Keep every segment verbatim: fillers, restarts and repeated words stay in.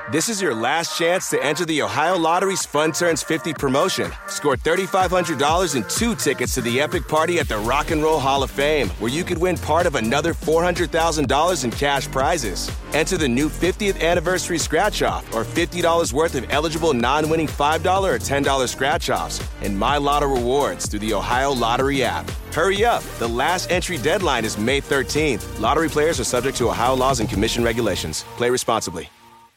This is your last chance to enter the Ohio Lottery's Fun Turns fifty promotion. Score three thousand five hundred dollars and two tickets to the epic party at the Rock and Roll Hall of Fame, where you could win part of another four hundred thousand dollars in cash prizes. Enter the new fiftieth anniversary scratch-off or fifty dollars worth of eligible non-winning five dollars or ten dollars scratch-offs and My Lotto rewards through the Ohio Lottery app. Hurry up. The last entry deadline is May thirteenth. Lottery players are subject to Ohio laws and commission regulations. Play responsibly.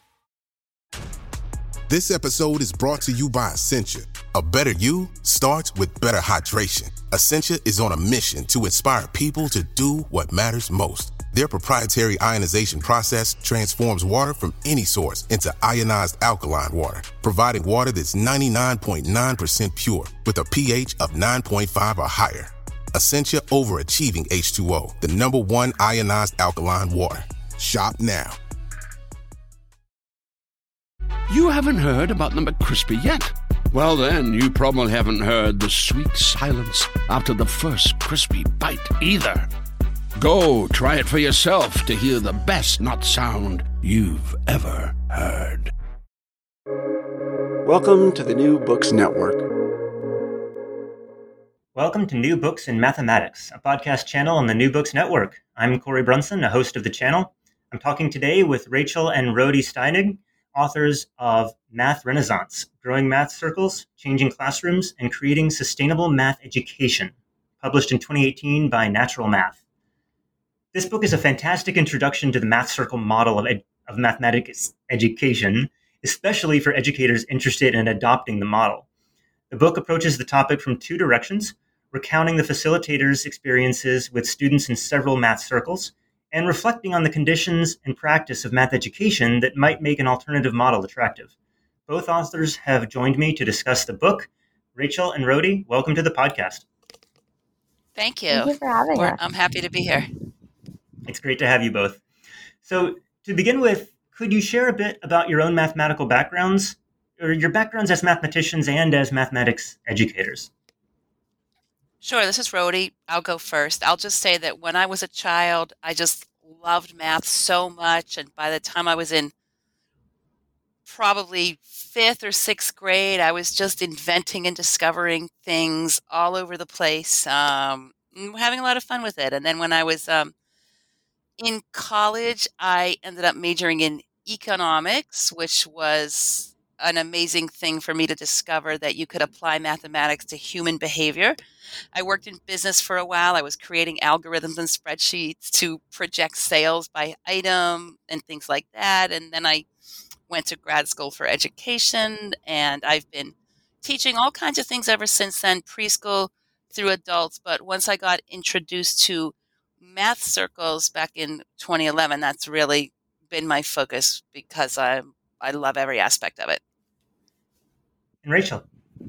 This episode is brought to you by Essentia. A better you starts with better hydration. Essentia is on a mission to inspire people to do what matters most. Their proprietary ionization process transforms water from any source into ionized alkaline water, providing water that's ninety-nine point nine percent pure with a pH of nine point five or higher. Essentia Overachieving H two O, the number one ionized alkaline water. Shop now. You haven't heard about the McCrispy yet? Well, then, you probably haven't heard the sweet silence after the first crispy bite either. Go try it for yourself to hear the best nut sound you've ever heard. Welcome to the New Books Network. Welcome to New Books in Mathematics, a podcast channel on the New Books Network. I'm Corey Brunson, a host of the channel. I'm talking today with Rachel and Rhody Steinig, authors of Math Renaissance, Growing Math Circles, Changing Classrooms, and Creating Sustainable Math Education, published in twenty eighteen by Natural Math. This book is a fantastic introduction to the math circle model of, ed- of mathematics education, especially for educators interested in adopting the model. The book approaches the topic from two directions, recounting the facilitator's experiences with students in several math circles, and reflecting on the conditions and practice of math education that might make an alternative model attractive. Both authors have joined me to discuss the book. Rachel and Rhody, welcome to the podcast. Thank you. Thank you for having We're- us. I'm happy to be here. It's great to have you both. So to begin with, could you share a bit about your own mathematical backgrounds, or your backgrounds as mathematicians and as mathematics educators? Sure, this is Rhody. I'll go first. I'll just say that when I was a child, I just loved math so much. And by the time I was in probably fifth or sixth grade, I was just inventing and discovering things all over the place, um, having a lot of fun with it. And then when I was um, in college, I ended up majoring in economics, which was an amazing thing for me to discover that you could apply mathematics to human behavior. I worked in business for a while. I was creating algorithms and spreadsheets to project sales by item and things like that. And then I went to grad school for education, and I've been teaching all kinds of things ever since then, preschool through adults. But once I got introduced to math circles back in twenty eleven, that's really been my focus because I I love every aspect of it. And Rachel?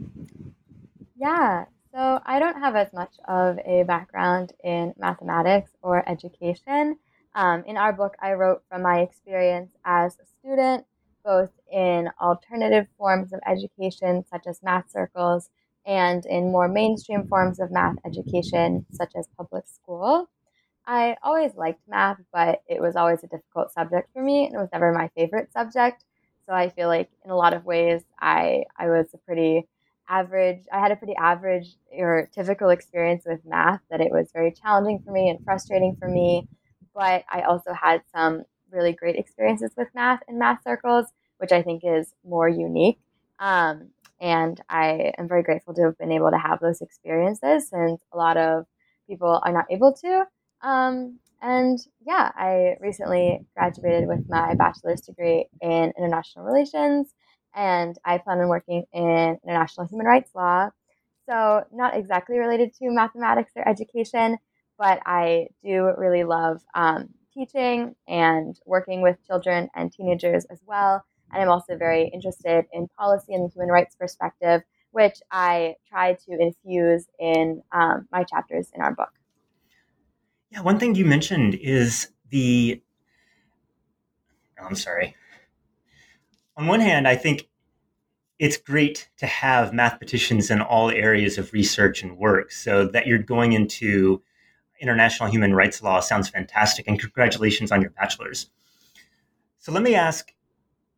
Yeah, so I don't have as much of a background in mathematics or education. Um, in our book, I wrote from my experience as a student, both in alternative forms of education, such as math circles, and in more mainstream forms of math education, such as public school. I always liked math, but it was always a difficult subject for me, and it was never my favorite subject. So I feel like in a lot of ways, I, I was a pretty average, I had a pretty average or typical experience with math, that it was very challenging for me and frustrating for me. But I also had some really great experiences with math in math circles, which I think is more unique. Um, and I am very grateful to have been able to have those experiences, since a lot of people are not able to. Um, and yeah, I recently graduated with my bachelor's degree in international relations, and I plan on working in international human rights law. So not exactly related to mathematics or education, but I do really love um, teaching and working with children and teenagers as well. And I'm also very interested in policy and the human rights perspective, which I try to infuse in um, my chapters in our book. Yeah, one thing you mentioned is the, oh, I'm sorry. On one hand, I think it's great to have mathematicians in all areas of research and work, so that you're going into international human rights law sounds fantastic, and congratulations on your bachelor's. So let me ask,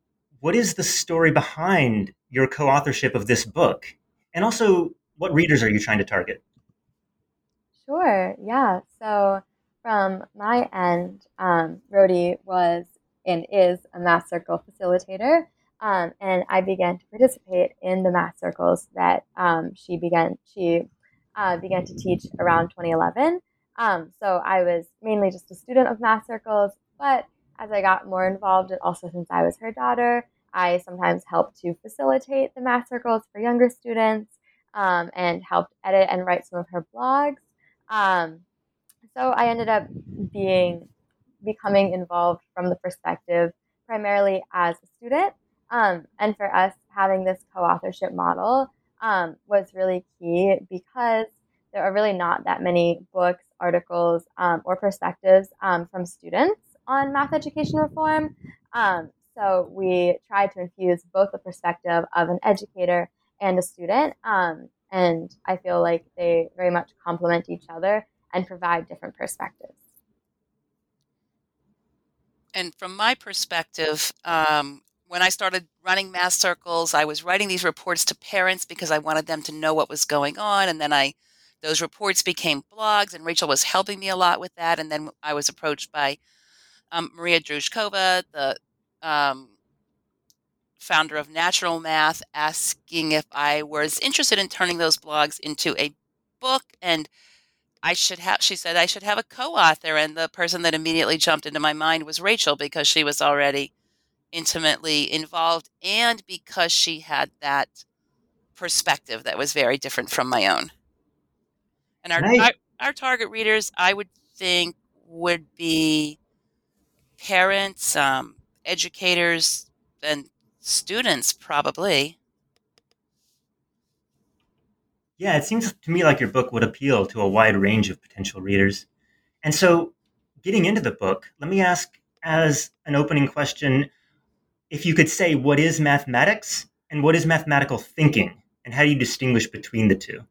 what is the story behind your co-authorship of this book? And also, what readers are you trying to target? Sure, yeah. So from my end, um, Rhody was and is a Math Circle facilitator, um, and I began to participate in the Math Circles that um, she began she uh, began to teach around twenty eleven. Um, so I was mainly just a student of Math Circles, but as I got more involved, and also since I was her daughter, I sometimes helped to facilitate the Math Circles for younger students, um, and helped edit and write some of her blogs. Um, so I ended up being becoming involved from the perspective primarily as a student. Um, and for us, having this co-authorship model um, was really key because there are really not that many books, articles, um, or perspectives um, from students on math education reform. Um, so we tried to infuse both the perspective of an educator and a student. Um, and I feel like they very much complement each other and provide different perspectives. And from my perspective, um, when I started running Math Circles, I was writing these reports to parents because I wanted them to know what was going on. And then I, those reports became blogs, and Rachel was helping me a lot with that. And then I was approached by um, Maria Druzhkova, the um, founder of Natural Math, asking if I was interested in turning those blogs into a book. And I should have, she said I should have a co-author. And the person that immediately jumped into my mind was Rachel, because she was already intimately involved and because she had that perspective that was very different from my own. And our, Right. our, our target readers, I would think, would be parents, um, educators, and students, probably. Yeah, it seems to me like your book would appeal to a wide range of potential readers. And so, getting into the book, let me ask as an opening question, if you could say, what is mathematics and what is mathematical thinking, and how do you distinguish between the two?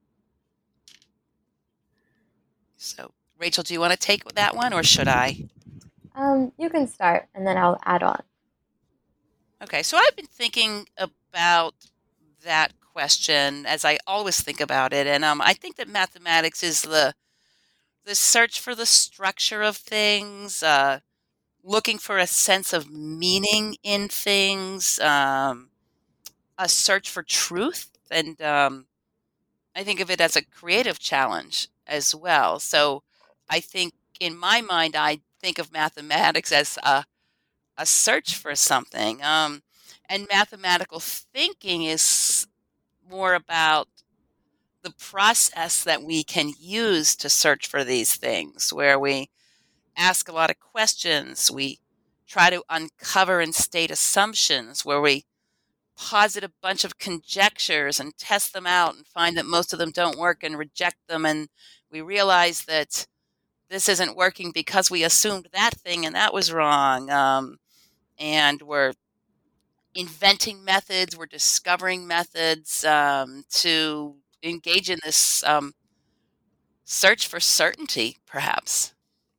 So, Rachel, do you want to take that one, or should I? Um, you can start, and then I'll add on. Okay, so I've been thinking about that question as I always think about it, and um, I think that mathematics is the the search for the structure of things, uh, looking for a sense of meaning in things, um, a search for truth, and um, I think of it as a creative challenge as well. So I think in my mind, I think of mathematics as a, a search for something. Um, and mathematical thinking is more about the process that we can use to search for these things, where we ask a lot of questions, we try to uncover and state assumptions, where we posit a bunch of conjectures and test them out and find that most of them don't work and reject them, and we realize that this isn't working because we assumed that thing and that was wrong. Um, and we're inventing methods, we're discovering methods um, to engage in this um, search for certainty, perhaps.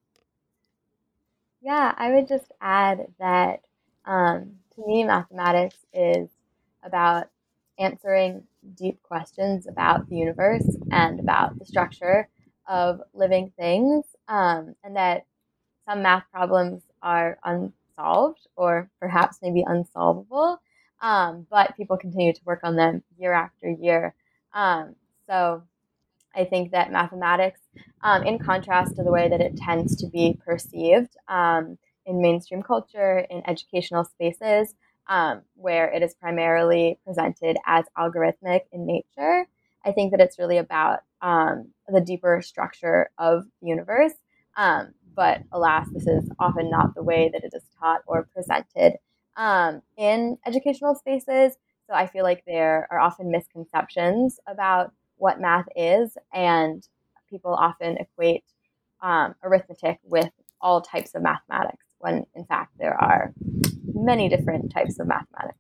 Yeah, I would just add that um, to me, mathematics is about answering deep questions about the universe and about the structure of living things, um, and that some math problems are unsolved or perhaps maybe unsolvable, um, but people continue to work on them year after year. Um, so I think that mathematics, um, in contrast to the way that it tends to be perceived um, in mainstream culture, in educational spaces, um, where it is primarily presented as algorithmic in nature, I think that it's really about um, the deeper structure of the universe. Um, but alas, this is often not the way that it is taught or presented um, in educational spaces. So I feel like there are often misconceptions about what math is, and people often equate um, arithmetic with all types of mathematics, when in fact there are many different types of mathematics.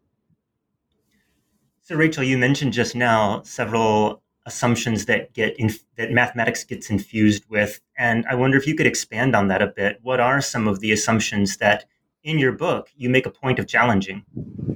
So, Rachel, you mentioned just now several assumptions that get in, that mathematics gets infused with, and I wonder if you could expand on that a bit. What are some of the assumptions that, in your book, you make a point of challenging?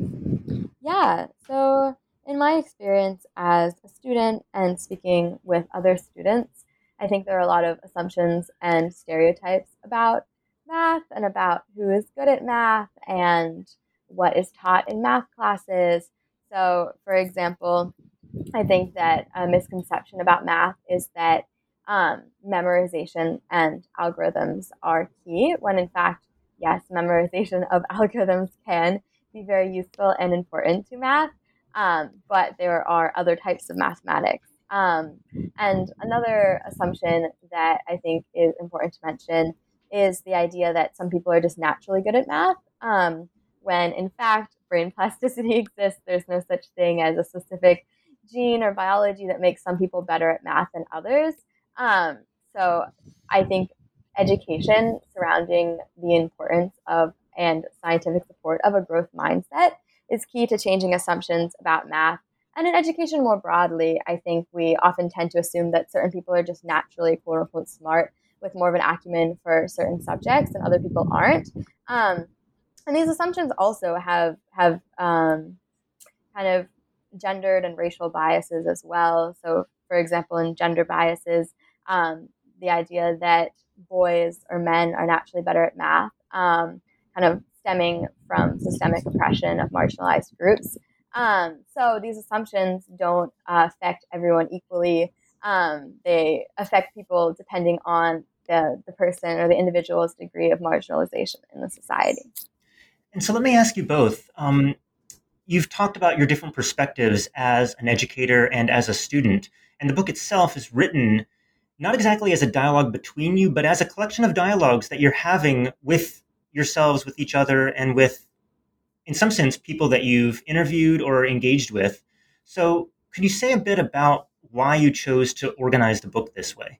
Yeah, so in my experience as a student and speaking with other students, I think there are a lot of assumptions and stereotypes about math and about who is good at math and what is taught in math classes. So, for example, I think that a misconception about math is that um, memorization and algorithms are key, when in fact, yes, memorization of algorithms can be very useful and important to math, um, but there are other types of mathematics. Um, and another assumption that I think is important to mention is the idea that some people are just naturally good at math, um, when in fact, brain plasticity exists. There's no such thing as a specific gene or biology that makes some people better at math than others. Um, so I think education surrounding the importance of and scientific support of a growth mindset is key to changing assumptions about math. And in education more broadly, I think we often tend to assume that certain people are just naturally quote unquote smart with more of an acumen for certain subjects and other people aren't. Um, and these assumptions also have have um, kind of gendered and racial biases as well. So, for example, in gender biases, um, the idea that boys or men are naturally better at math, um, kind of stemming from systemic oppression of marginalized groups. Um, so these assumptions don't uh, affect everyone equally. Um, they affect people depending on the, the person or the individual's degree of marginalization in the society. And so let me ask you both. Um, you've talked about your different perspectives as an educator and as a student, and the book itself is written not exactly as a dialogue between you, but as a collection of dialogues that you're having with yourselves, with each other, and with, in some sense, people that you've interviewed or engaged with. So could you say a bit about why you chose to organize the book this way?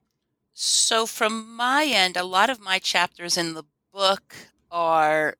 So, from my end, a lot of my chapters in the book are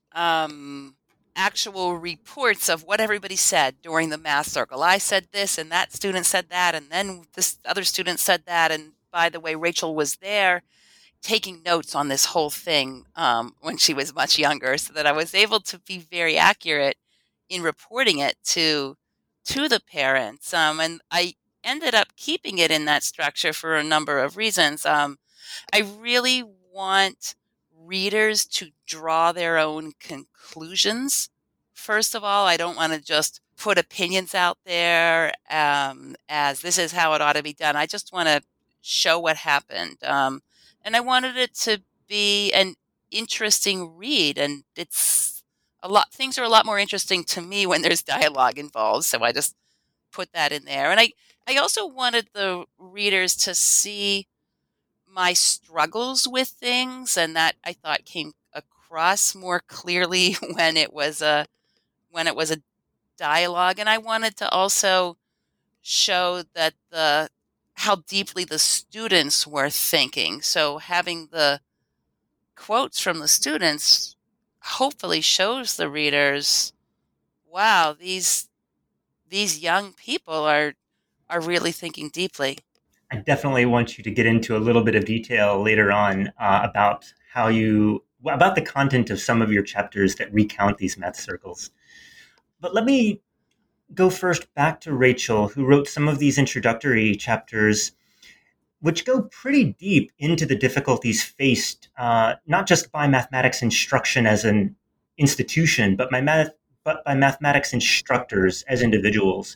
um, actual reports of what everybody said during the math circle. I said this, and that student said that, and then this other student said that. And by the way, Rachel was there taking notes on this whole thing um, when she was much younger, so that I was able to be very accurate in reporting it to to the parents. Um, and I ended up keeping it in that structure for a number of reasons. Um, I really want readers to draw their own conclusions. First of all, I don't want to just put opinions out there um, as this is how it ought to be done. I just want to show what happened. Um, and I wanted it to be an interesting read. And it's a lot, things are a lot more interesting to me when there's dialogue involved. So I just put that in there. And I, I also wanted the readers to see my struggles with things, and that I thought came across more clearly when it was a when it was a dialogue. And I wanted to also show that the how deeply the students were thinking. So having the quotes from the students hopefully shows the readers, wow, these these young people are are really thinking deeply. I definitely want you to get into a little bit of detail later on uh, about how you, about the content of some of your chapters that recount these math circles. But let me go first back to Rachel, who wrote some of these introductory chapters, which go pretty deep into the difficulties faced, uh, not just by mathematics instruction as an institution, but by, math, but by mathematics instructors as individuals.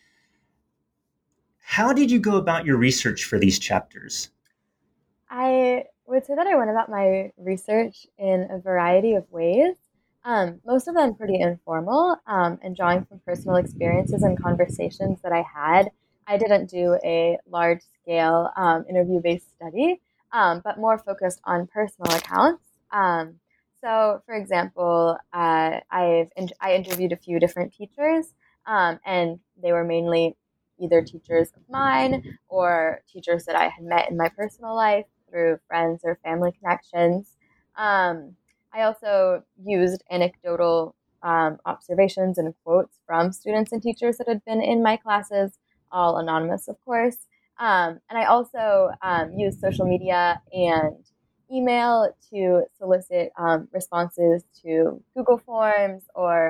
How did you go about your research for these chapters? I would say that I went about my research in a variety of ways, um, most of them pretty informal um, and drawing from personal experiences and conversations that I had. I didn't do a large-scale um, interview-based study, um, but more focused on personal accounts. Um, so, for example, uh, I've in- I interviewed a few different teachers, um, and they were mainly either teachers of mine or teachers that I had met in my personal life through friends or family connections. Um, I also used anecdotal um, observations and quotes from students and teachers that had been in my classes, all anonymous, of course. Um, and I also um, used social media and email to solicit um, responses to Google Forms or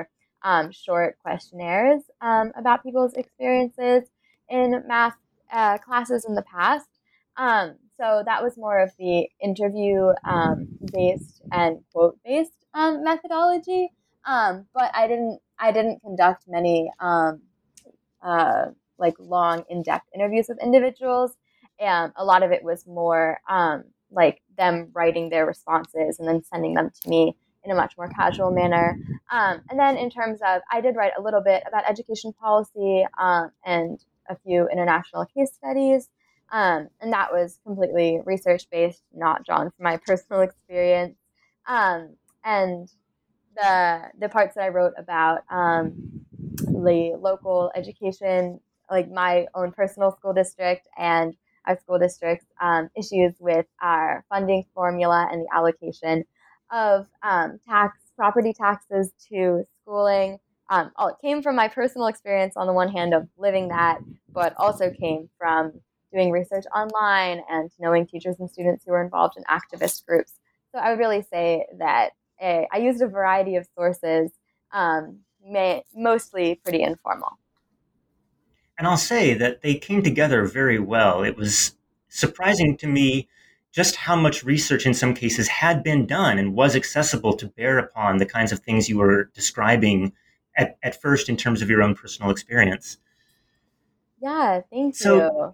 um, short questionnaires um, about people's experiences in math uh, classes in the past. Um, so that was more of the interview um, based and quote based um, methodology. Um, but I didn't I didn't conduct many um, uh, like long in-depth interviews with individuals. And a lot of it was more um, like them writing their responses and then sending them to me in a much more casual manner. Um, and then in terms of, I did write a little bit about education policy um, and a few international case studies. Um, and that was completely research-based, not drawn from my personal experience. Um, and the the parts that I wrote about um, the local education, like my own personal school district and our school district's um, issues with our funding formula and the allocation of um, tax property taxes to schooling. Um, all, it came from my personal experience on the one hand of living that, but also came from doing research online and knowing teachers and students who were involved in activist groups. So I would really say that a, I used a variety of sources, um, may, mostly pretty informal. And I'll say that they came together very well. It was surprising to me just how much research in some cases had been done and was accessible to bear upon the kinds of things you were describing at, at first in terms of your own personal experience. Yeah, thank so,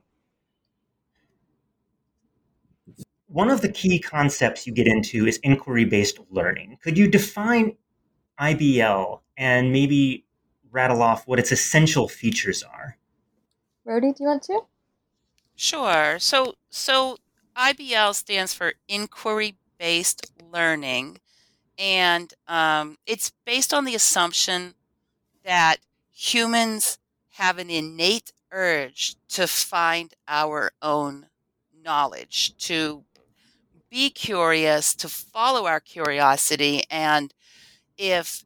you. One of the key concepts you get into is inquiry-based learning. Could you define I B L and maybe rattle off what its essential features are? Rhody, do you want to? Sure. So, so I B L stands for inquiry-based learning, and um, it's based on the assumption that humans have an innate urge to find our own knowledge, to be curious, to follow our curiosity. And if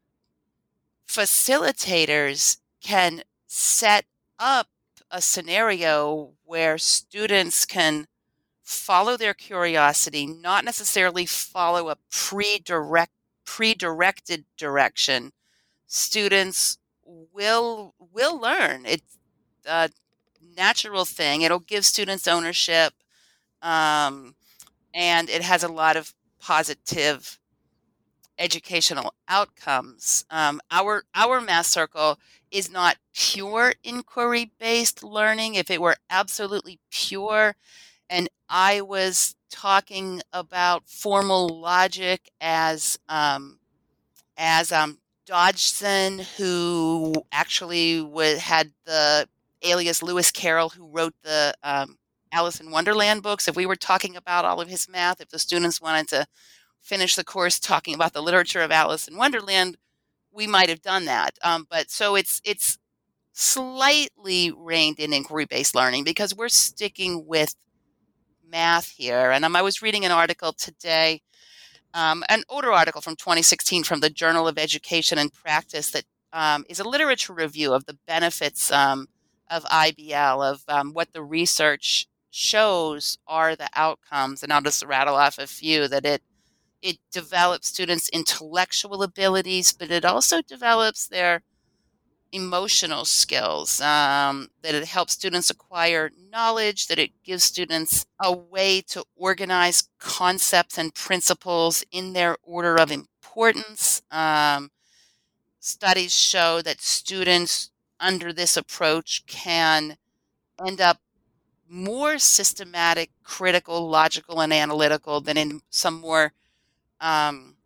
facilitators can set up a scenario where students can follow their curiosity, not necessarily follow a pre-direct, pre-directed direction, students will will learn. It's a natural thing. It'll give students ownership, um, and it has a lot of positive educational outcomes. Um, our our Math Circle is not pure inquiry-based learning. If it were absolutely pure, and I was talking about formal logic as um, as um, Dodgson, who actually w- had the alias Lewis Carroll, who wrote the um, Alice in Wonderland books. If we were talking about all of his math, if the students wanted to finish the course talking about the literature of Alice in Wonderland, we might have done that. Um, but so it's it's slightly reined in inquiry-based learning because we're sticking with math here. And um, I was reading an article today, um, an older article from twenty sixteen from the Journal of Education and Practice that um, is a literature review of the benefits um, of I B L, of um, what the research shows are the outcomes. And I'll just rattle off a few that it It develops students' intellectual abilities, but it also develops their emotional skills, um, that it helps students acquire knowledge, that it gives students a way to organize concepts and principles in their order of importance. Um, studies show that students under this approach can end up more systematic, critical, logical, and analytical than in some more um,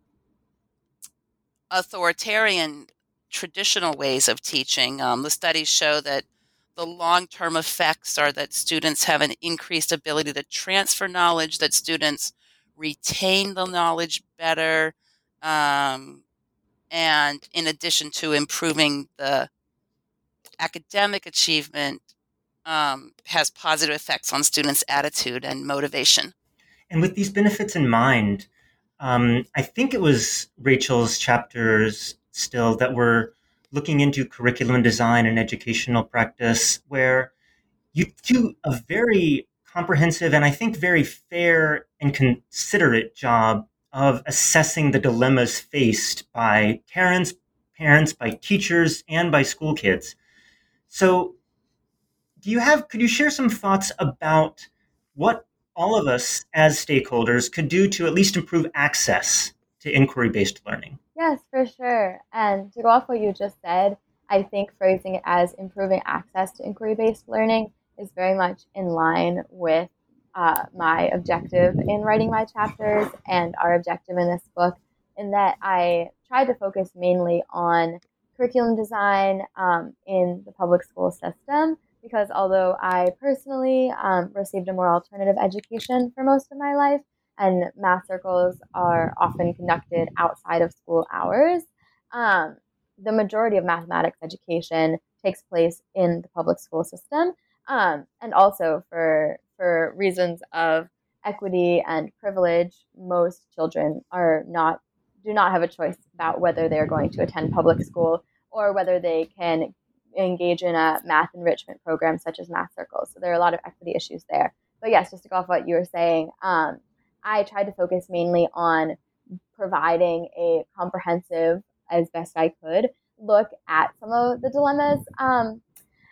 authoritarian traditional ways of teaching. Um, the studies show that the long-term effects are that students have an increased ability to transfer knowledge, that students retain the knowledge better, um, and in addition to improving the academic achievement, um, has positive effects on students' attitude and motivation. And with these benefits in mind, Um, I think it was Rachel's chapters still that were looking into curriculum design and educational practice, where you do a very comprehensive and I think very fair and considerate job of assessing the dilemmas faced by parents, parents, by teachers, and by school kids. So do you have, could you share some thoughts about what all of us as stakeholders could do to at least improve access to inquiry-based learning? Yes, for sure. And to go off what you just said, I think phrasing it as improving access to inquiry-based learning is very much in line with uh, my objective in writing my chapters and our objective in this book, in that I tried to focus mainly on curriculum design um, in the public school system, because although I personally um, received a more alternative education for most of my life, and math circles are often conducted outside of school hours, um, the majority of mathematics education takes place in the public school system. Um, and also for, for reasons of equity and privilege, most children are not, do not have a choice about whether they're going to attend public school or whether they can engage in a math enrichment program such as math circles. So there are a lot of equity issues there. But yes, just to go off what you were saying, um, I tried to focus mainly on providing a comprehensive, as best I could, look at some of the dilemmas, um,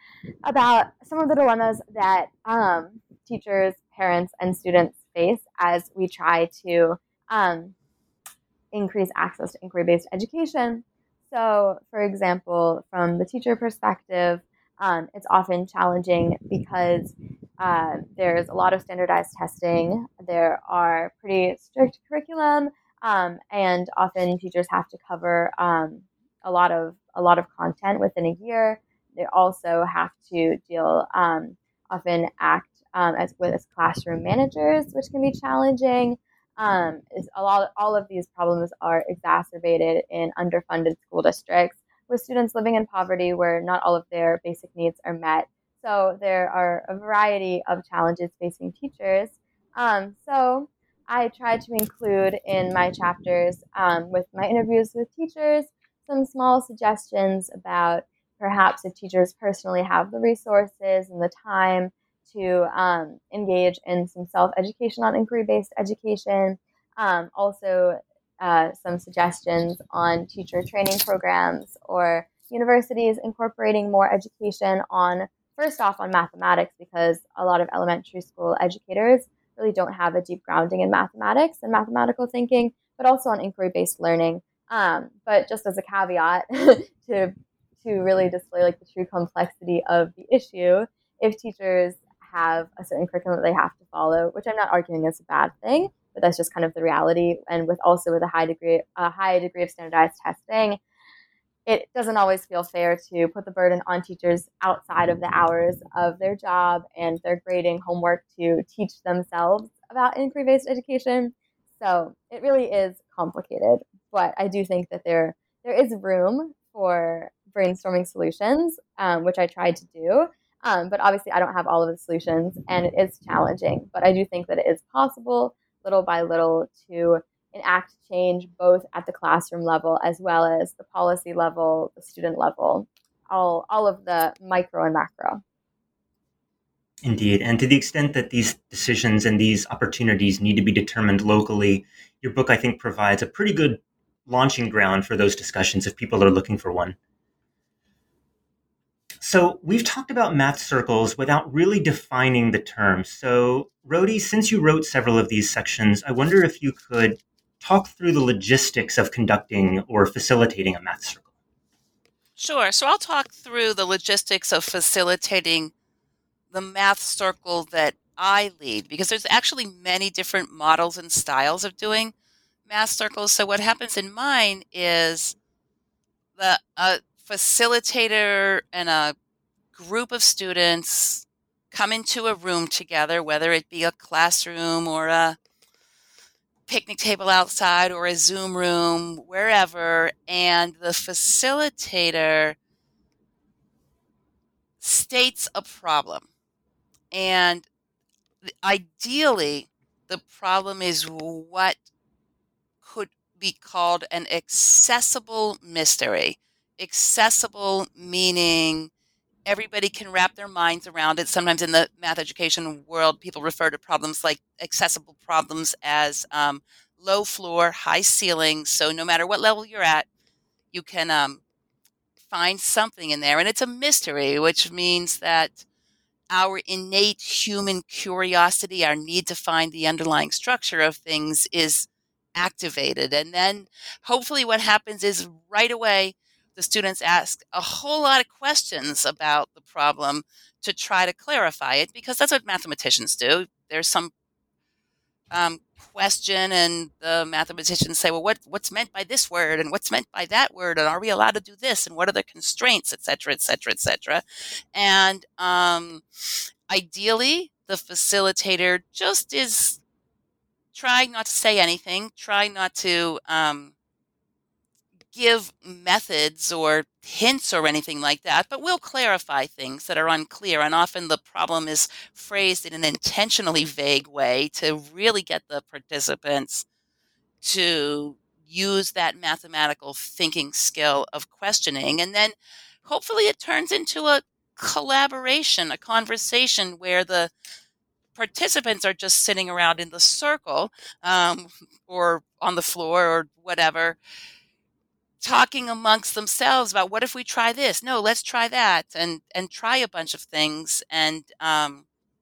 about some of the dilemmas that um, teachers, parents, and students face as we try to um, increase access to inquiry-based education. So, for example, from the teacher perspective, um, it's often challenging because uh, there's a lot of standardized testing. There are pretty strict curriculum, um, and often teachers have to cover um, a lot of a lot of content within a year. They also have to deal, um, often act um, as with as classroom managers, which can be challenging. Um, is a lot. All of these problems are exacerbated in underfunded school districts with students living in poverty, where not all of their basic needs are met. So there are a variety of challenges facing teachers. Um, so I tried to include in my chapters, um, with my interviews with teachers, some small suggestions about perhaps if teachers personally have the resources and the time to um, engage in some self-education on inquiry-based education. Um, also, uh, some suggestions on teacher training programs or universities incorporating more education on, first off, on mathematics, because a lot of elementary school educators really don't have a deep grounding in mathematics and mathematical thinking, but also on inquiry-based learning. Um, but just as a caveat to to really display like the true complexity of the issue, if teachers have a certain curriculum that they have to follow, which I'm not arguing is a bad thing, but that's just kind of the reality. And with also with a high degree, a high degree of standardized testing, it doesn't always feel fair to put the burden on teachers outside of the hours of their job and their grading homework to teach themselves about inquiry-based education. So it really is complicated, but I do think that there there is room for brainstorming solutions, um, which I tried to do. Um, but obviously, I don't have all of the solutions, and it is challenging. But I do think that it is possible, little by little, to enact change both at the classroom level as well as the policy level, the student level, all all of the micro and macro. Indeed. And to the extent that these decisions and these opportunities need to be determined locally, your book, I think, provides a pretty good launching ground for those discussions if people are looking for one. So we've talked about math circles without really defining the term. So Rhody, since you wrote several of these sections, I wonder if you could talk through the logistics of conducting or facilitating a math circle. Sure. So I'll talk through the logistics of facilitating the math circle that I lead, because there's actually many different models and styles of doing math circles. So what happens in mine is the a facilitator and a group of students come into a room together, whether it be a classroom or a picnic table outside or a Zoom room, wherever, and the facilitator states a problem. And ideally, the problem is what could be called an accessible mystery. Accessible meaning everybody can wrap their minds around it. Sometimes in the math education world, people refer to problems like accessible problems as um, low floor, high ceiling. So no matter what level you're at, you can um, find something in there. And it's a mystery, which means that our innate human curiosity, our need to find the underlying structure of things is activated. And then hopefully what happens is right away, the students ask a whole lot of questions about the problem to try to clarify it, because that's what mathematicians do. There's some um, question and the mathematicians say, well, what, what's meant by this word and what's meant by that word? And are we allowed to do this? And what are the constraints, et cetera, et cetera, et cetera. And um, ideally, the facilitator just is trying not to say anything, trying not to um, give methods or hints or anything like that, but we'll clarify things that are unclear. And often the problem is phrased in an intentionally vague way to really get the participants to use that mathematical thinking skill of questioning. And then hopefully it turns into a collaboration, a conversation where the participants are just sitting around in the circle um, or on the floor or whatever, talking amongst themselves about what if we try this? No, let's try that, and and try a bunch of things. And um,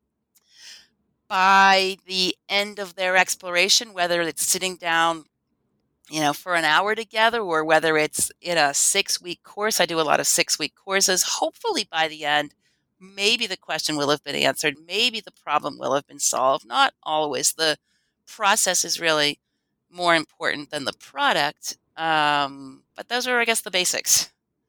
by the end of their exploration, whether it's sitting down, you know, for an hour together, or whether it's in a six-week course, I do a lot of six-week courses. Hopefully, by the end, maybe the question will have been answered. Maybe the problem will have been solved. Not always. The process is really more important than the product. Um, but those are, I guess, the basics.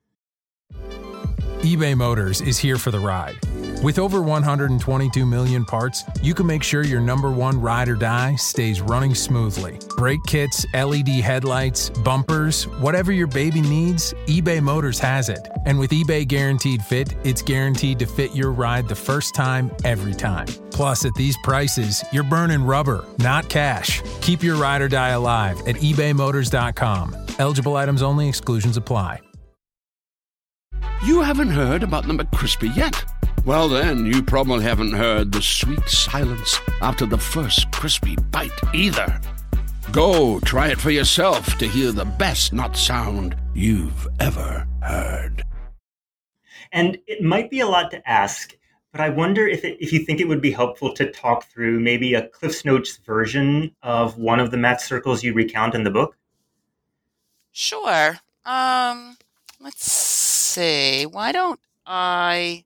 eBay Motors is here for the ride. With over one hundred twenty-two million parts, you can make sure your number one ride or die stays running smoothly. Brake kits, L E D headlights, bumpers, whatever your baby needs, eBay Motors has it. And with eBay Guaranteed Fit, it's guaranteed to fit your ride the first time, every time. Plus, at these prices, you're burning rubber, not cash. Keep your ride or die alive at ebay motors dot com. Eligible items only. Exclusions apply. You haven't heard about the McCrispy yet? Well, then, you probably haven't heard the sweet silence after the first crispy bite either. Go try it for yourself to hear the best nut sound you've ever heard. And it might be a lot to ask, but I wonder if it, if you think it would be helpful to talk through maybe a CliffsNotes version of one of the math circles you recount in the book. Sure. Um, let's see. Why don't I...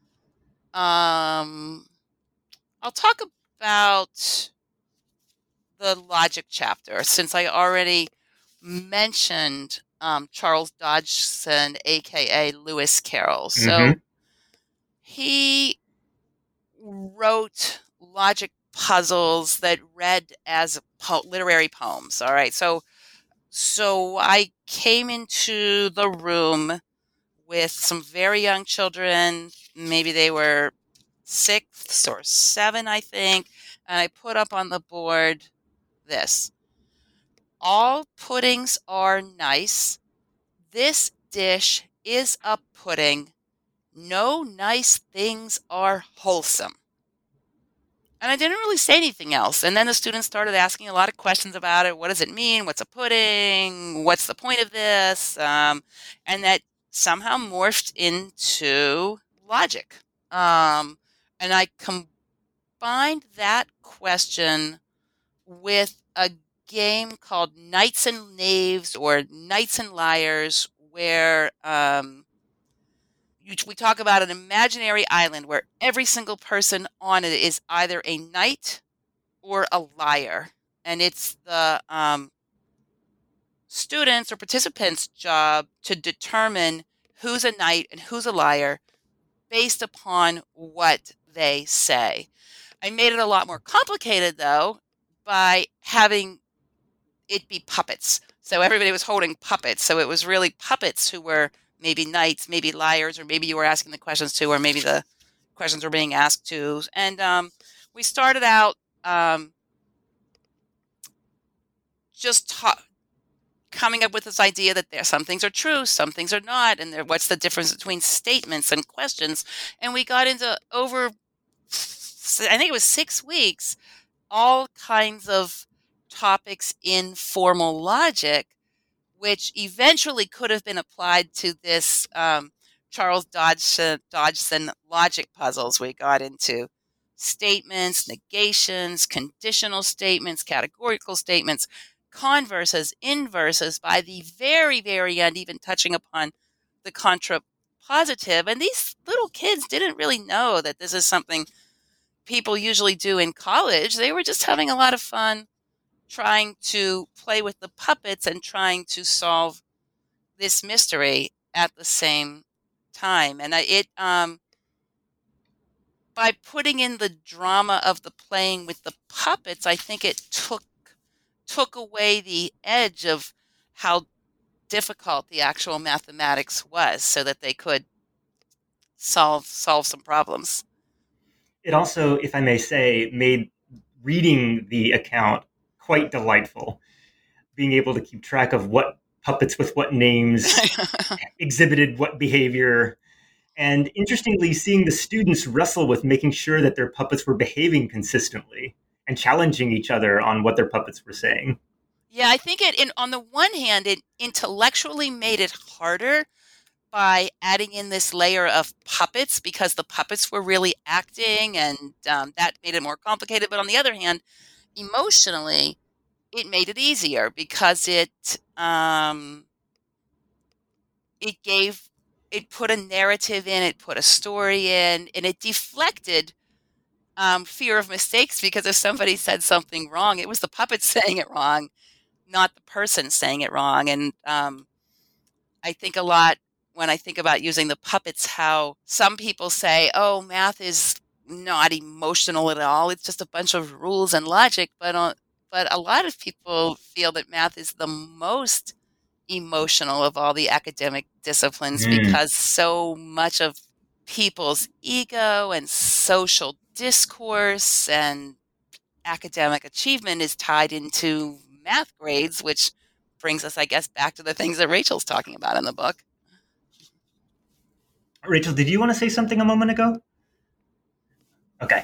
Um, I'll talk about the logic chapter, since I already mentioned um, Charles Dodgson, a k a. Lewis Carroll. So Mm-hmm. he wrote logic puzzles that read as po- literary poems. All right. So, so I came into the room with some very young children. Maybe they were six or seven, I think. And I put up on the board this: all puddings are nice. This dish is a pudding. No nice things are wholesome. And I didn't really say anything else. And then the students started asking a lot of questions about it. What does it mean? What's a pudding? What's the point of this? Um, and that somehow morphed into logic. Um, and I combined that question with a game called Knights and Knaves, or Knights and Liars, where um, you, we talk about an imaginary island where every single person on it is either a knight or a liar. And it's the um, students' or participants' job to determine who's a knight and who's a liar based upon what they say. I made it a lot more complicated, though, by having it be puppets. So everybody was holding puppets. So it was really puppets who were maybe knights, maybe liars, or maybe you were asking the questions to, or maybe the questions were being asked to. And um, we started out um, just ta- coming up with this idea that there some things are true, some things are not, and there, what's the difference between statements and questions. And we got into over, I think it was six weeks, all kinds of topics in formal logic which eventually could have been applied to this um, Charles Dodgson, Dodgson logic puzzles. We got into statements, negations, conditional statements, categorical statements, converses, inverses, by the very, very end, even touching upon the contrapositive. And these little kids didn't really know that this is something people usually do in college. They were just having a lot of fun trying to play with the puppets and trying to solve this mystery at the same time. And it, um, by putting in the drama of the playing with the puppets, I think it took took away the edge of how difficult the actual mathematics was, so that they could solve solve some problems. It also, if I may say, made reading the account quite delightful. Being able to keep track of what puppets with what names exhibited what behavior. And interestingly, seeing the students wrestle with making sure that their puppets were behaving consistently and challenging each other on what their puppets were saying. Yeah, I think it, in, on the one hand, it intellectually made it harder by adding in this layer of puppets, because the puppets were really acting, and um, that made it more complicated. But on the other hand, emotionally, it made it easier, because it um, it gave it put a narrative in, it put a story in, and it deflected um, fear of mistakes, because if somebody said something wrong, it was the puppet saying it wrong, not the person saying it wrong. And um, I think a lot when I think about using the puppets, how some people say, oh, math is not emotional at all. It's just a bunch of rules and logic. But, uh, but a lot of people feel that math is the most emotional of all the academic disciplines, Mm. because so much of people's ego and social discourse and academic achievement is tied into math grades, which brings us, I guess, back to the things that Rachel's talking about in the book. Rachel, did you want to say something a moment ago? Okay.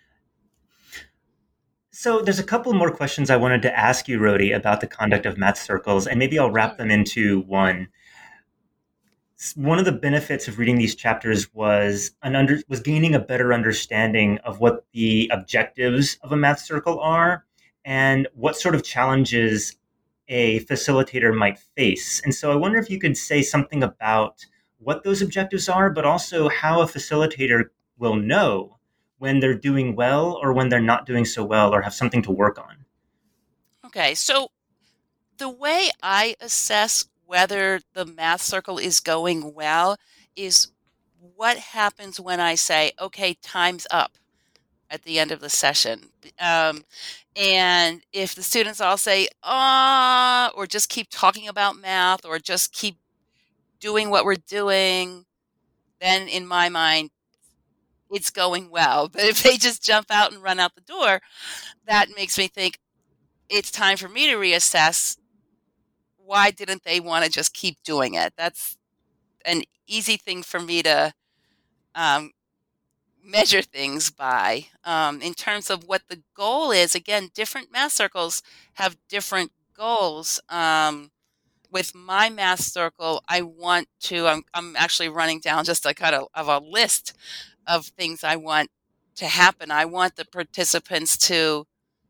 So there's a couple more questions I wanted to ask you, Rhody, about the conduct of math circles, and maybe I'll wrap them into one. One of the benefits of reading these chapters was an under was gaining a better understanding of what the objectives of a math circle are and what sort of challenges a facilitator might face. And so I wonder if you could say something about what those objectives are, but also how a facilitator will know when they're doing well or when they're not doing so well or have something to work on. Okay, so the way I assess whether the math circle is going well is what happens when I say, okay, time's up at the end of the session. Um, and if the students all say, ah, or just keep talking about math, or just keep doing what we're doing, then in my mind, it's going well. But if they just jump out and run out the door, that makes me think it's time for me to reassess, why didn't they want to just keep doing it? That's an easy thing for me to um, measure things by. Um, in terms of what the goal is, again, different math circles have different goals. Um, with my math circle, I want to, I'm, I'm actually running down just a kind of, of a list of things I want to happen. I want the participants to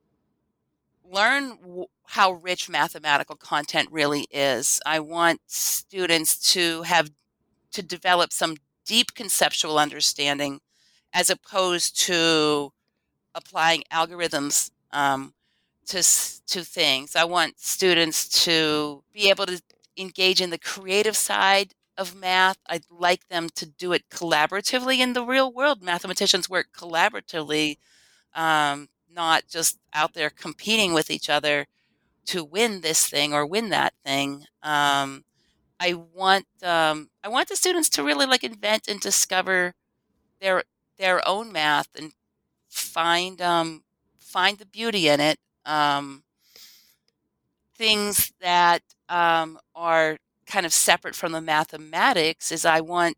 learn w- how rich mathematical content really is. I want students to have to develop some deep conceptual understanding, as opposed to applying algorithms um, to to things. I want students to be able to engage in the creative side of math. I'd like them to do it collaboratively in the real world. Mathematicians work collaboratively, um, not just out there competing with each other to win this thing or win that thing. Um, I want um, I want the students to really like invent and discover their their own math and find um, find the beauty in it. Um, things that um, are kind of separate from the mathematics is I want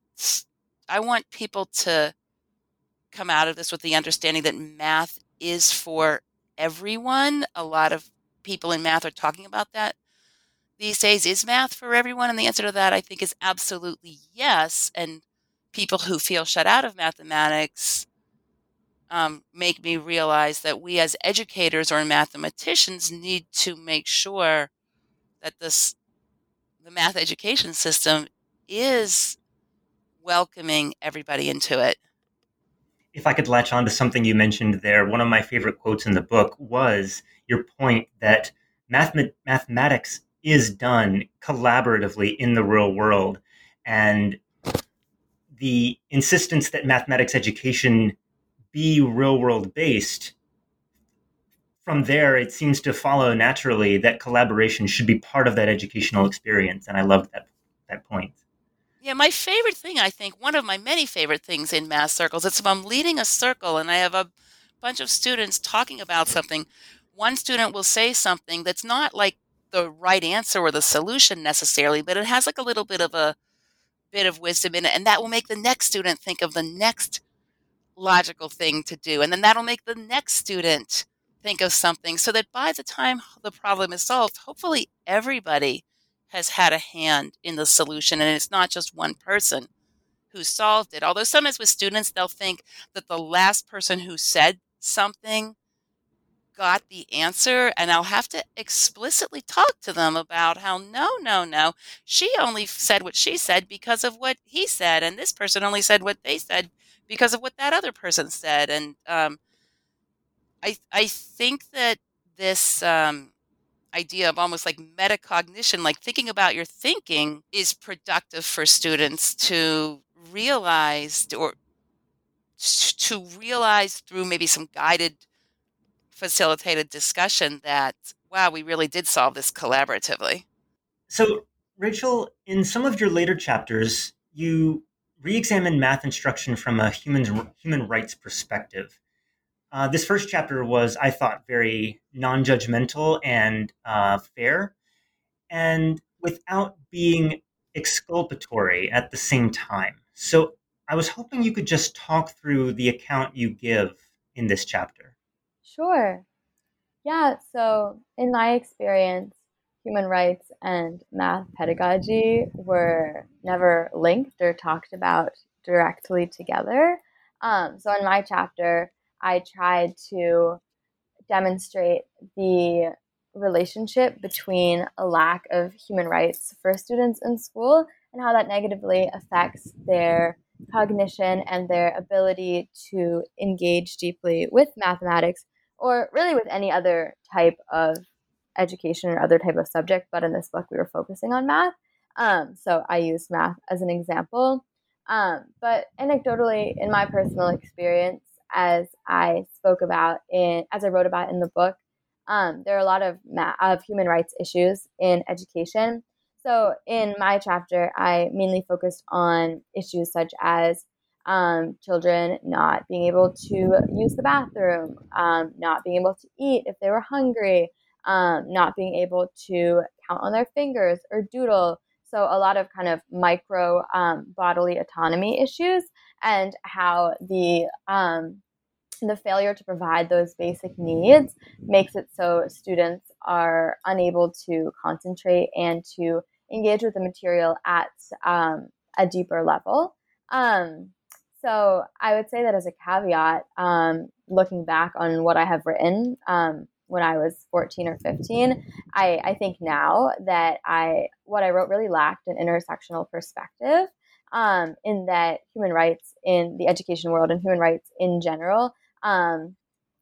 I want people to come out of this with the understanding that math is for everyone. A lot of people in math are talking about that these days, is math for everyone? And the answer to that, I think, is absolutely yes. And people who feel shut out of mathematics um, make me realize that we as educators or mathematicians need to make sure that this the math education system is welcoming everybody into it. If I could latch on to something you mentioned there, one of my favorite quotes in the book was your point that math- mathematics is done collaboratively in the real world. And the insistence that mathematics education be real world based, from there, it seems to follow naturally that collaboration should be part of that educational experience. And I loved that, that point. Yeah, my favorite thing, I think, one of my many favorite things in math circles, it's if I'm leading a circle and I have a bunch of students talking about something, one student will say something that's not like the right answer or the solution necessarily, but it has like a little bit of a bit of wisdom in it, and that will make the next student think of the next logical thing to do, and then that'll make the next student think of something, so that by the time the problem is solved, hopefully everybody has had a hand in the solution, and it's not just one person who solved it. Although sometimes with students, they'll think that the last person who said something got the answer, and I'll have to explicitly talk to them about how no, no, no, she only said what she said because of what he said, and this person only said what they said because of what that other person said. And um, I I think that this um, idea of almost like metacognition, like thinking about your thinking, is productive for students to realize, or to realize through maybe some guided, facilitated discussion that, wow, we really did solve this collaboratively. So, Rachel, in some of your later chapters, you re-examine math instruction from a human human rights perspective. Uh, this first chapter was, I thought, very non-judgmental and uh, fair, and without being exculpatory at the same time. So I was hoping you could just talk through the account you give in this chapter. Sure. Yeah, so in my experience, human rights and math pedagogy were never linked or talked about directly together. Um, so in my chapter, I tried to demonstrate the relationship between a lack of human rights for students in school and how that negatively affects their cognition and their ability to engage deeply with mathematics, or really with any other type of education or other type of subject. But in this book, we were focusing on math. Um, so I used math as an example. Um, but anecdotally, in my personal experience, as I spoke about in, as I wrote about in the book, um, there are a lot of ma- of human rights issues in education. So in my chapter, I mainly focused on issues such as um, children not being able to use the bathroom, um, not being able to eat if they were hungry, um, not being able to count on their fingers or doodle. So a lot of kind of micro um, bodily autonomy issues, and how the um, the failure to provide those basic needs makes it so students are unable to concentrate and to engage with the material at um, a deeper level. Um, so I would say that as a caveat, um, looking back on what I have written um, when I was fourteen or fifteen, I, I think now that I what I wrote really lacked an intersectional perspective, um, in that human rights in the education world and human rights in general um,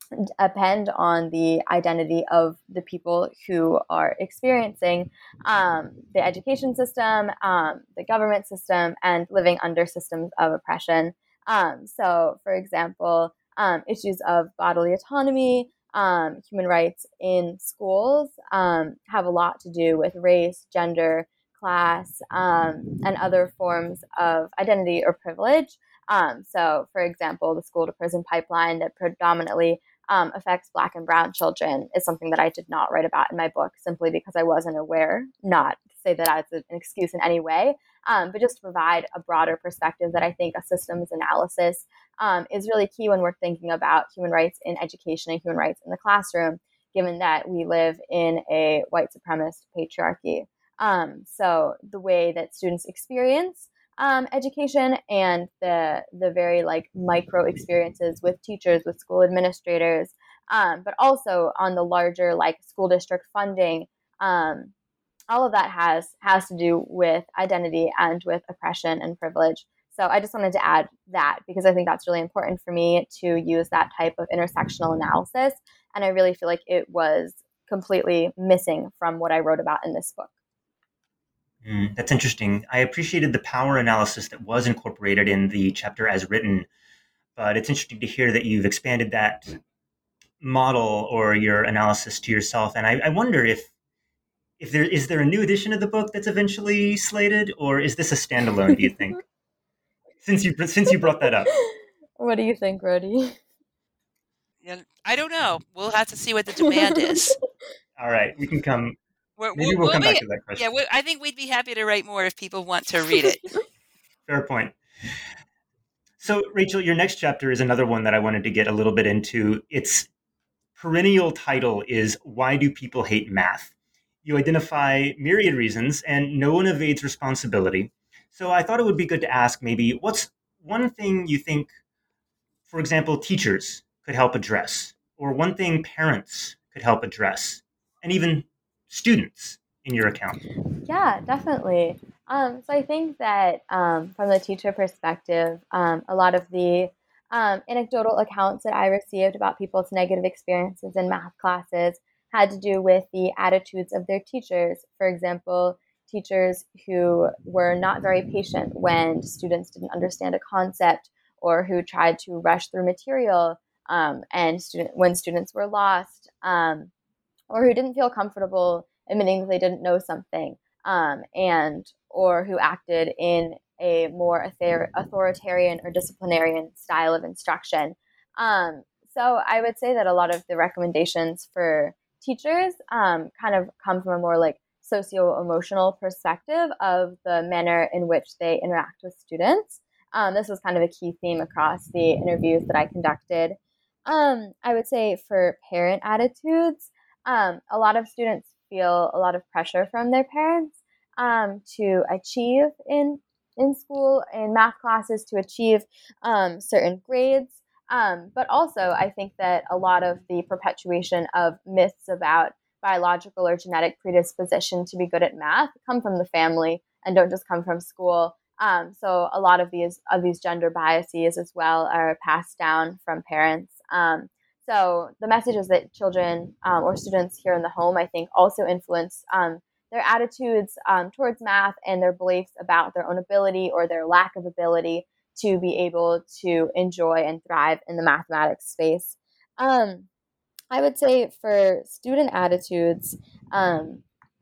depend on the identity of the people who are experiencing um, the education system, um, the government system, and living under systems of oppression. Um, so, for example, um, issues of bodily autonomy, um, human rights in schools um, have a lot to do with race, gender, class, um, and other forms of identity or privilege. Um, so, for example, the school to prison pipeline that predominantly um, affects Black and Brown children is something that I did not write about in my book, simply because I wasn't aware, not to say that as an excuse in any way, um, but just to provide a broader perspective that I think a systems analysis um, is really key when we're thinking about human rights in education and human rights in the classroom, given that we live in a white supremacist patriarchy. Um, so the way that students experience um, education and the the very like micro experiences with teachers, with school administrators, um, but also on the larger like school district funding. Um, all of that has has to do with identity and with oppression and privilege. So I just wanted to add that because I think that's really important for me to use that type of intersectional analysis. And I really feel like it was completely missing from what I wrote about in this book. Mm, that's interesting. I appreciated the power analysis that was incorporated in the chapter as written, but it's interesting to hear that you've expanded that model or your analysis to yourself. And I, I wonder if if there is there a new edition of the book that's eventually slated, or is this a standalone, do you think? Since you since you brought that up. What do you think, Rody? Yeah, I don't know. We'll have to see what the demand is. All right, we can come. We're, Maybe we'll, we'll come be, back to that question. Yeah, we, I think we'd be happy to write more if people want to read it. Fair point. So, Rachel, your next chapter is another one that I wanted to get a little bit into. Its perennial title is "Why Do People Hate Math?" You identify myriad reasons, and no one evades responsibility. So I thought it would be good to ask maybe what's one thing you think, for example, teachers could help address, or one thing parents could help address, and even students in your account? Yeah, definitely. Um, so I think that um, from the teacher perspective, um, a lot of the um, anecdotal accounts that I received about people's negative experiences in math classes had to do with the attitudes of their teachers. For example, teachers who were not very patient when students didn't understand a concept, or who tried to rush through material um, and student when students were lost, um, or who didn't feel comfortable admitting that they didn't know something, um, and or who acted in a more author- authoritarian or disciplinarian style of instruction. Um, so I would say that a lot of the recommendations for teachers um, kind of come from a more like socio-emotional perspective of the manner in which they interact with students. Um, this was kind of a key theme across the interviews that I conducted. Um, I would say for parent attitudes, um, a lot of students feel a lot of pressure from their parents um, to achieve in in school, in math classes, to achieve um, certain grades. Um, but also, I think that a lot of the perpetuation of myths about biological or genetic predisposition to be good at math come from the family and don't just come from school. Um, so a lot of these of these gender biases as well are passed down from parents. Um, so the messages that children um, or students hear in the home, I think, also influence um, their attitudes um, towards math and their beliefs about their own ability or their lack of ability to be able to enjoy and thrive in the mathematics space. Um, I would say for student attitudes, um,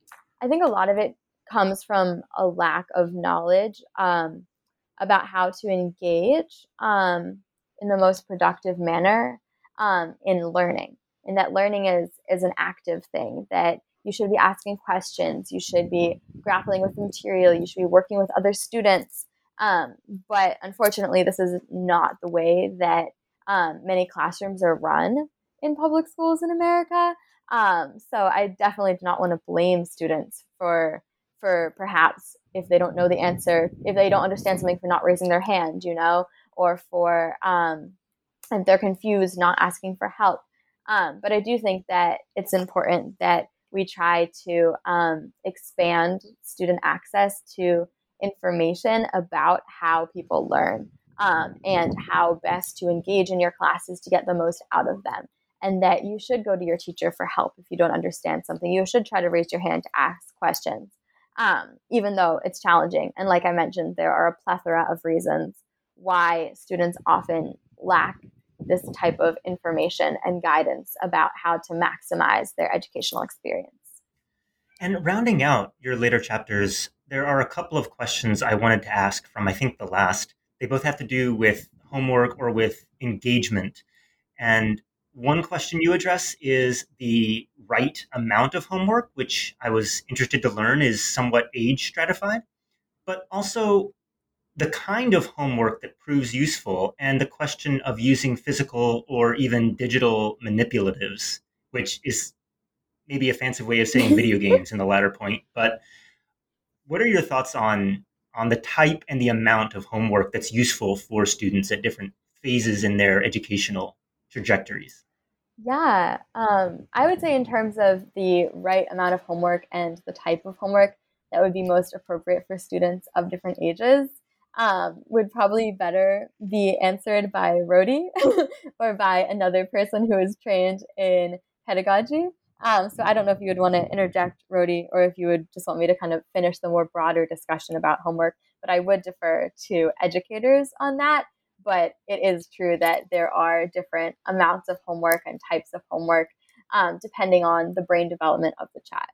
I think a lot of it comes from a lack of knowledge um, about how to engage um, in the most productive manner um, in learning. And that learning is is an active thing, that you should be asking questions, you should be grappling with the material, you should be working with other students. Um, but unfortunately, this is not the way that um, many classrooms are run in public schools in America. Um, so I definitely do not want to blame students for for perhaps if they don't know the answer, if they don't understand something, for not raising their hand, you know, or for um, if they're confused, not asking for help. Um, but I do think that it's important that we try to um, expand student access to information about how people learn um, and how best to engage in your classes to get the most out of them. And that you should go to your teacher for help if you don't understand something. You should try to raise your hand to ask questions, um, even though it's challenging. And like I mentioned, there are a plethora of reasons why students often lack this type of information and guidance about how to maximize their educational experience. And rounding out your later chapters, there are a couple of questions I wanted to ask from, I think, the last. They both have to do with homework or with engagement. And one question you address is the right amount of homework, which I was interested to learn is somewhat age stratified, but also the kind of homework that proves useful and the question of using physical or even digital manipulatives, which is maybe a fancy way of saying video games in the latter point. But what are your thoughts on on the type and the amount of homework that's useful for students at different phases in their educational trajectories? Yeah, um, I would say in terms of the right amount of homework and the type of homework that would be most appropriate for students of different ages um, would probably better be answered by Rhody or by another person who is trained in pedagogy. Um, so I don't know if you would want to interject, Rhody, or if you would just want me to kind of finish the more broader discussion about homework, but I would defer to educators on that. But it is true that there are different amounts of homework and types of homework um, depending on the brain development of the child.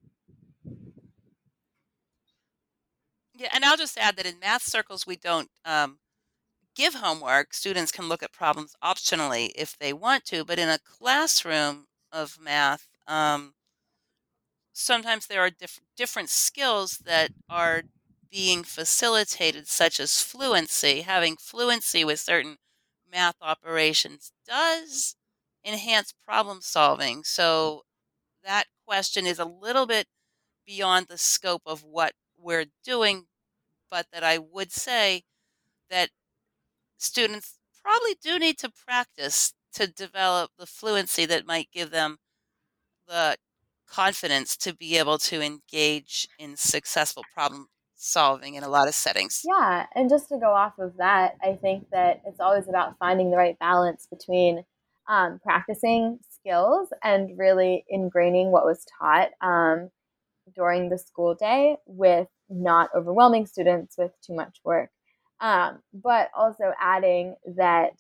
Yeah, and I'll just add that in math circles, we don't um, give homework. Students can look at problems optionally if they want to, but in a classroom of math, um, sometimes there are diff- different skills that are being facilitated, such as fluency. Having fluency with certain math operations does enhance problem solving. So that question is a little bit beyond the scope of what we're doing, but that I would say that students probably do need to practice to develop the fluency that might give them the confidence to be able to engage in successful problem solving in a lot of settings. Yeah, and just to go off of that, I think that it's always about finding the right balance between um, practicing skills and really ingraining what was taught um, during the school day with not overwhelming students with too much work. Um, but also adding that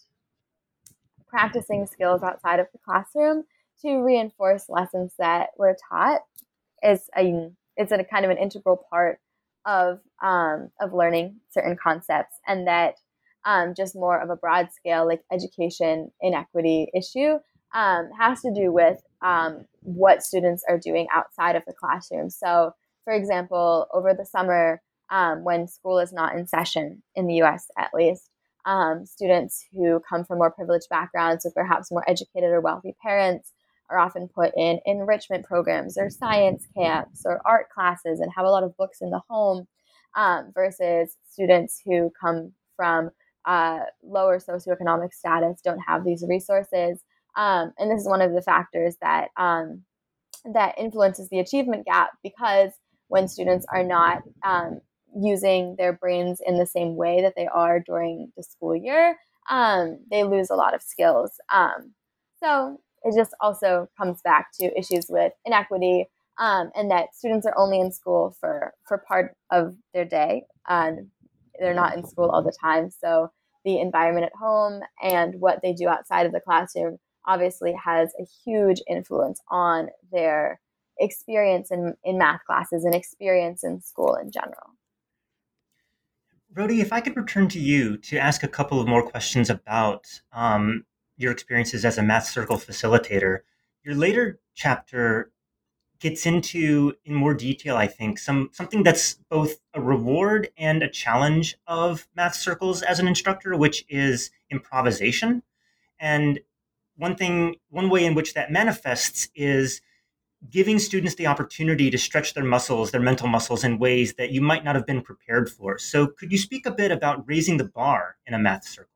practicing skills outside of the classroom to reinforce lessons that were taught is a is a kind of an integral part of um, of learning certain concepts, and that um, just more of a broad scale like education inequity issue um, has to do with um, what students are doing outside of the classroom. So, for example, over the summer um, when school is not in session in the U S at least, um, students who come from more privileged backgrounds with perhaps more educated or wealthy parents are often put in enrichment programs or science camps or art classes and have a lot of books in the home um, versus students who come from uh, lower socioeconomic status, don't have these resources. Um, and this is one of the factors that um, that influences the achievement gap, because when students are not um, using their brains in the same way that they are during the school year, um, they lose a lot of skills. Um, so it just also comes back to issues with inequity um, and that students are only in school for, for part of their day. And they're not in school all the time. So the environment at home and what they do outside of the classroom obviously has a huge influence on their experience in, in math classes and experience in school in general. Rhody, if I could return to you to ask a couple of more questions about um, your experiences as a math circle facilitator. Your later chapter gets into, in more detail, I think, some something that's both a reward and a challenge of math circles as an instructor, which is improvisation. And one thing, one way in which that manifests is giving students the opportunity to stretch their muscles, their mental muscles, in ways that you might not have been prepared for. So could you speak a bit about raising the bar in a math circle?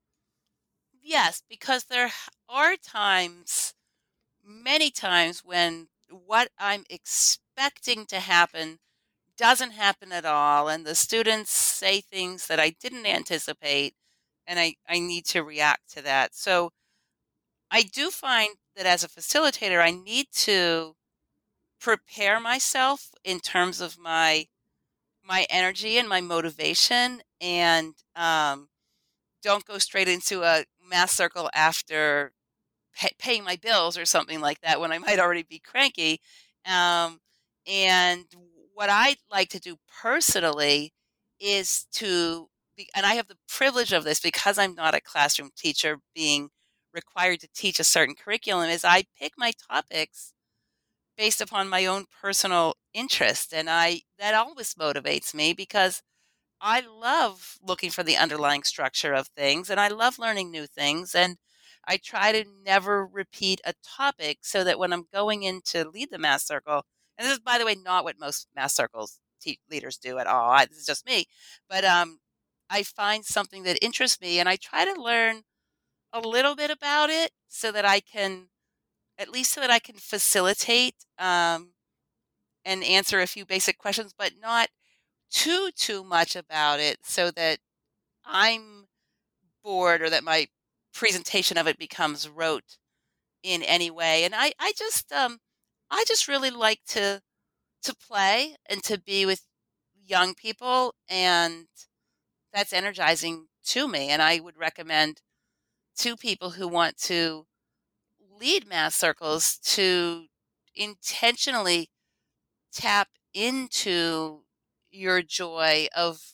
Yes, because there are times, many times, when what I'm expecting to happen doesn't happen at all, and the students say things that I didn't anticipate, and I, I need to react to that. So I do find that as a facilitator, I need to prepare myself in terms of my my energy and my motivation, and um, don't go straight into a math circle after pay, paying my bills or something like that when I might already be cranky. Um, and what I like to do personally is to, be, and I have the privilege of this because I'm not a classroom teacher being required to teach a certain curriculum, is I pick my topics based upon my own personal interest. And I, that always motivates me because I love looking for the underlying structure of things and I love learning new things. And I try to never repeat a topic so that when I'm going in to lead the math circle, and this is, by the way, not what most math circles te- leaders do at all. I, this is just me, but um, I find something that interests me, and I try to learn a little bit about it so that I can, at least so that I can facilitate um, and answer a few basic questions, but not too too much about it, so that I'm bored or that my presentation of it becomes rote in any way. And I, I just um I just really like to to play and to be with young people, and that's energizing to me. And I would recommend to people who want to lead math circles to intentionally tap into your joy of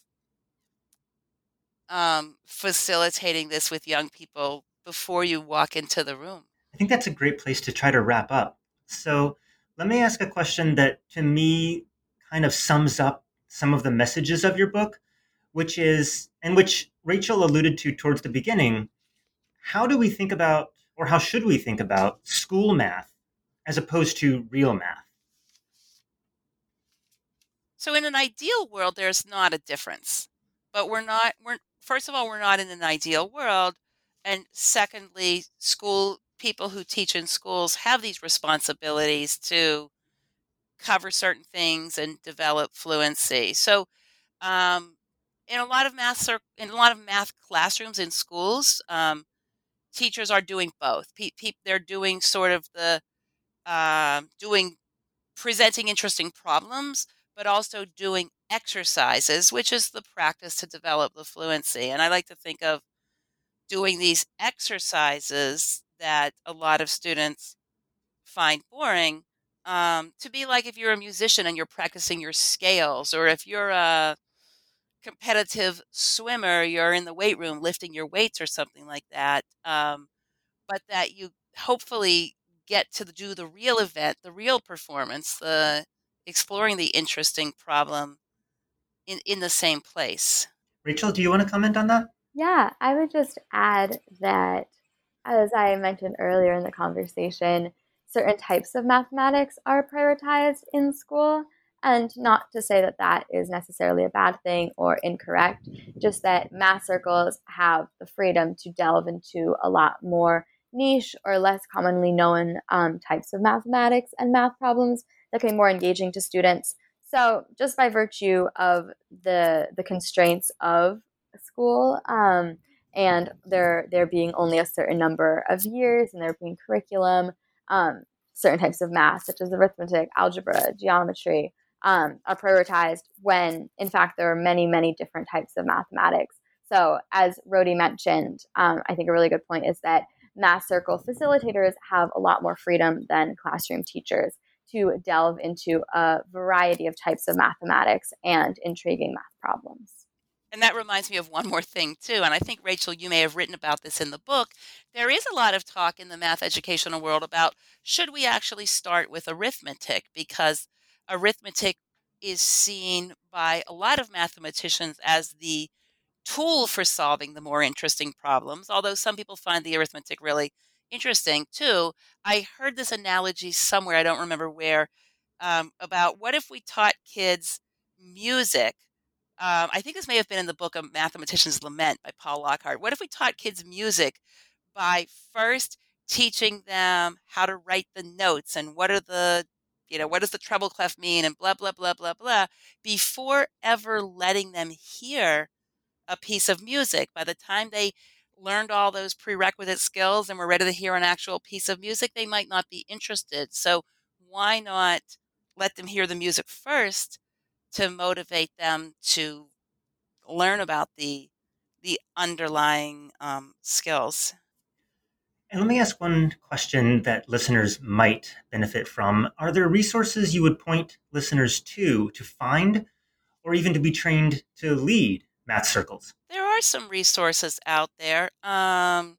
um, facilitating this with young people before you walk into the room. I think that's a great place to try to wrap up. So let me ask a question that to me kind of sums up some of the messages of your book, which is, and which Rachel alluded to towards the beginning. How do we think about, or how should we think about school math as opposed to real math? So in an ideal world, there's not a difference, but we're not, we're, first of all, we're not in an ideal world. And secondly, school people who teach in schools have these responsibilities to cover certain things and develop fluency. So um, in a lot of math cir- in a lot of math classrooms in schools, um, teachers are doing both. Pe- pe- they're doing sort of the um doing presenting interesting problems, but also doing exercises, which is the practice to develop the fluency. And I like to think of doing these exercises that a lot of students find boring um, to be like if you're a musician and you're practicing your scales, or if you're a competitive swimmer, you're in the weight room lifting your weights or something like that. Um, but that you hopefully get to do the real event, the real performance, the exploring the interesting problem in, in the same place. Rachel, do you want to comment on that? Yeah, I would just add that, as I mentioned earlier in the conversation, certain types of mathematics are prioritized in school. And not to say that that is necessarily a bad thing or incorrect, just that math circles have the freedom to delve into a lot more niche or less commonly known um, types of mathematics and math problems that can be more engaging to students. So just by virtue of the the constraints of school um, and there there being only a certain number of years and there being curriculum, um, certain types of math such as arithmetic, algebra, geometry, um, are prioritized when, in fact, there are many, many different types of mathematics. So as Rhody mentioned, um, I think a really good point is that math circle facilitators have a lot more freedom than classroom teachers to delve into a variety of types of mathematics and intriguing math problems. And that reminds me of one more thing, too. And I think, Rachel, you may have written about this in the book. There is a lot of talk in the math educational world about should we actually start with arithmetic, because arithmetic is seen by a lot of mathematicians as the tool for solving the more interesting problems, although some people find the arithmetic really interesting, too. I heard this analogy somewhere, I don't remember where, um, about what if we taught kids music. Um, I think this may have been in the book A Mathematician's Lament by Paul Lockhart. What if we taught kids music by first teaching them how to write the notes and what are the, you know, what does the treble clef mean and blah, blah, blah, blah, blah, before ever letting them hear a piece of music. By the time they learned all those prerequisite skills and were ready to hear an actual piece of music, they might not be interested. So why not let them hear the music first to motivate them to learn about the the underlying um, skills? And let me ask one question that listeners might benefit from. Are there resources you would point listeners to to find or even to be trained to lead math circles? There are some resources out there. Um,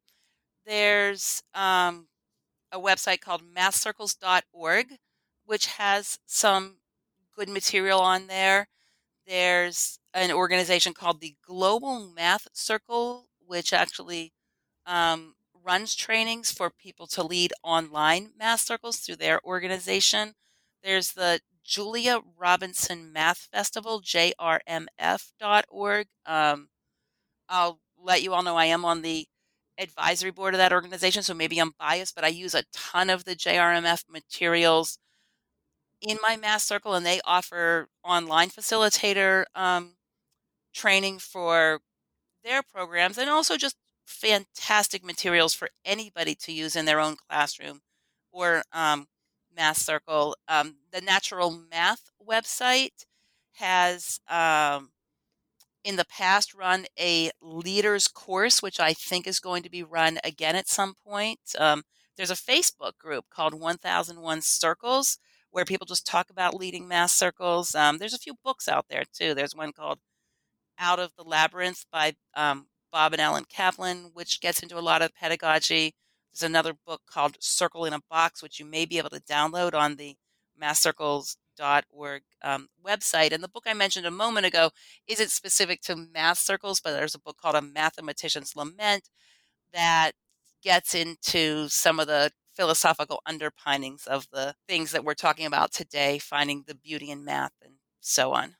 there's um, a website called math circles dot org, which has some good material on there. There's an organization called the Global Math Circle, which actually um, runs trainings for people to lead online math circles through their organization. There's the Julia Robinson Math Festival, J R M F dot org. Um, I'll let you all know I am on the advisory board of that organization, so maybe I'm biased, but I use a ton of the J R M F materials in my math circle, and they offer online facilitator um, training for their programs, and also just fantastic materials for anybody to use in their own classroom or um, math circle. Um, the Natural Math website has um, in the past run a leaders course, which I think is going to be run again at some point. Um, there's a Facebook group called one thousand one Circles where people just talk about leading math circles. Um, there's a few books out there too. There's one called Out of the Labyrinth by um, Bob and Ellen Kaplan, which gets into a lot of pedagogy. There's another book called Circle in a Box, which you may be able to download on the math circles dot org um, website. And the book I mentioned a moment ago isn't specific to math circles, but there's a book called A Mathematician's Lament that gets into some of the philosophical underpinnings of the things that we're talking about today, finding the beauty in math and so on.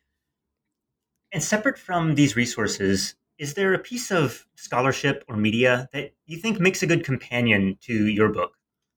And separate from these resources, is there a piece of scholarship or media that you think makes a good companion to your book?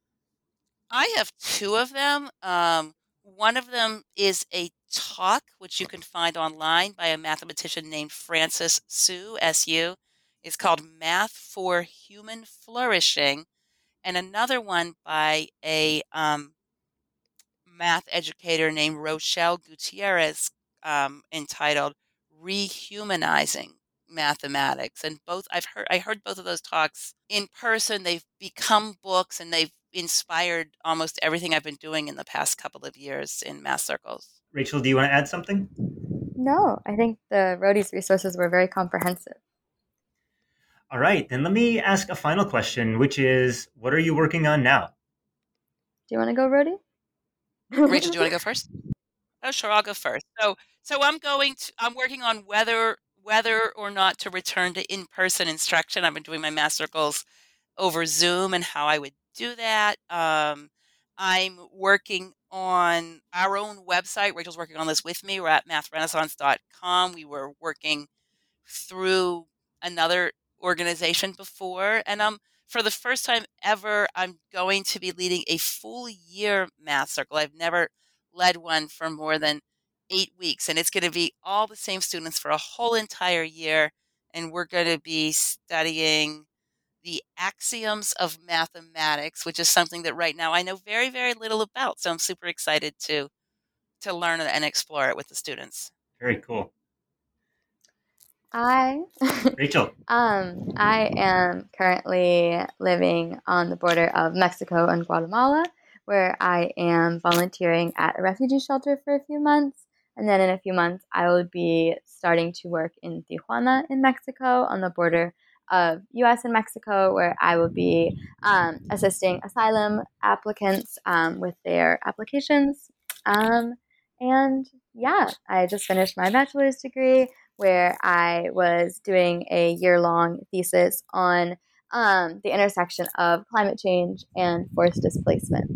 I have two of them. Um, one of them is a talk, which you can find online by a mathematician named Francis Su, S U. It's called Math for Human Flourishing. And another one by a um, math educator named Rochelle Gutierrez um, entitled Rehumanizing Mathematics. And both I've heard I heard both of those talks in person. They've become books, and they've inspired almost everything I've been doing in the past couple of years in math circles. Rachel, do you want to add something? No, I think the Rhody's resources were very comprehensive. All right, then let me ask a final question, which is, what are you working on now? Do you want to go, Rhody? Rachel, do you want to go first? Oh, sure, I'll go first. So, so I'm going to. I'm working on whether whether or not to return to in-person instruction. I've been doing my math circles over Zoom and how I would do that. Um, I'm working on our own website. Rachel's working on this with me. We're at math renaissance dot com. We were working through another organization before, and um, for the first time ever, I'm going to be leading a full year math circle. I've never led one for more than eight weeks, and it's going to be all the same students for a whole entire year, and we're going to be studying the axioms of mathematics, which is something that right now I know very, very little about. So I'm super excited to to learn and explore it with the students. Very cool. I Rachel. um I am currently living on the border of Mexico and Guatemala, where I am volunteering at a refugee shelter for a few months. And then in a few months, I will be starting to work in Tijuana in Mexico on the border of U S and Mexico, where I will be um, assisting asylum applicants um, with their applications. Um, and yeah, I just finished my bachelor's degree, where I was doing a year-long thesis on um, the intersection of climate change and forced displacement.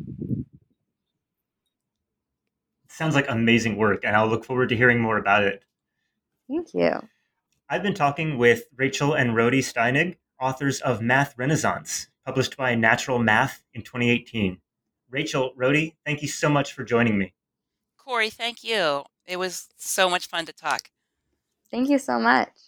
Sounds like amazing work, and I'll look forward to hearing more about it. Thank you. I've been talking with Rachel and Rhody Steinig, authors of Math Renaissance, published by Natural Math in twenty eighteen. Rachel, Rhody, thank you so much for joining me. Corey, thank you. It was so much fun to talk. Thank you so much.